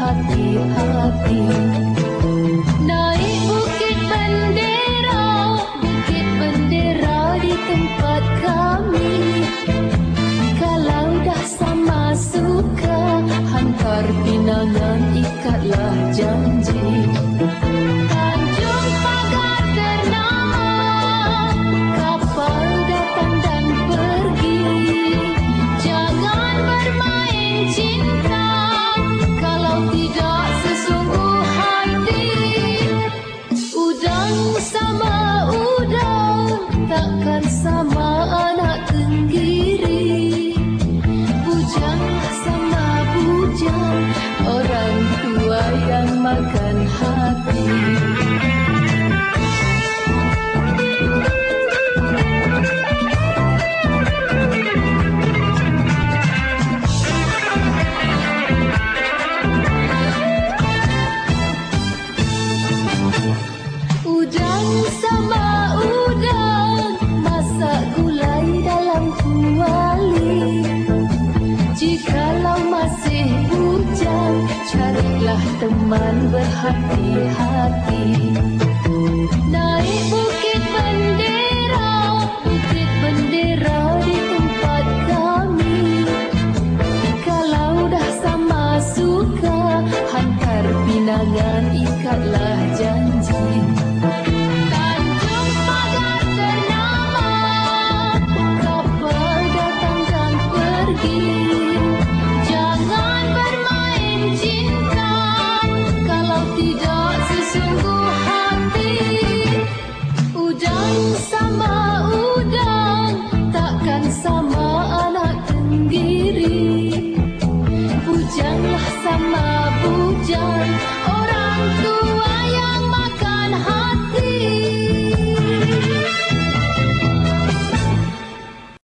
hati-hati. Naik bukit bendera di tempat kami. Kalau dah sama suka, hantar pinangan, ikatlah janji. Tanjung Pagar ternama, kapal datang dan pergi. Jangan bermain cinta kalau tidak sesungguh hati. Udang sama udang, takkan sama anak tenggiri. Bujang sama bujang, orang tua yang makan hati. Udang sama udang, masak gulai dalam kuali. Jikalau masih bujang, carilah teman berhati-hati. Naik bukit bendera di tempat kami. Kalau dah sama suka, hantar pinangan, ikatlah janji. Tanjung Pagar ternama, kapal datang dan pergi. Jangan bermain cinta kalau tidak sesungguh hati. Udang sama udang, takkan sama anak tenggiri. Bujanglah sama bujang,